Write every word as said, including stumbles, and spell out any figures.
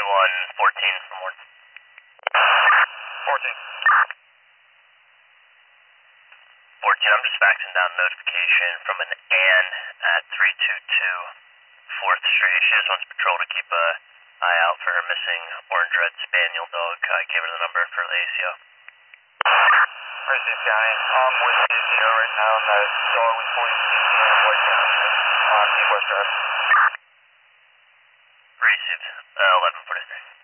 one fourteen from one. fourteen. fourteen, I'm just faxing down notification from an Ann at three two two fourth Street. She just wants patrol to keep a eye out for her missing orange red spaniel dog. I gave her the number for the A C O. Racine County, I'm with the A C O right now. That dog was pointing to me in White Township on East West Drive. Received, uh, eleven forty-three.